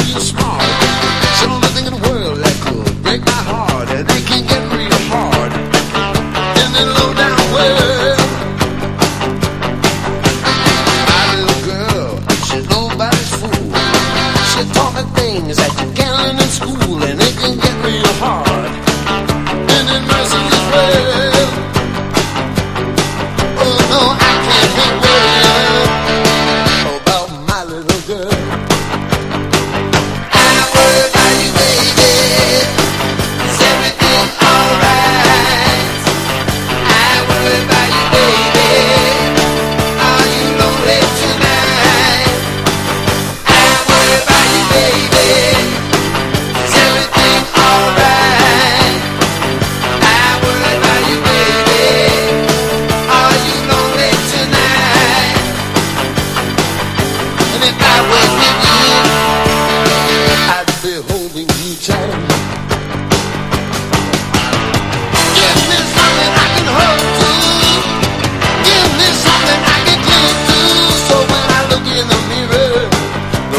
real smart. So nothing in the world that could break my heart. And they can get real hard in the low down world. My little girl, she's nobody's fool. She taught me things that you can't learn in school.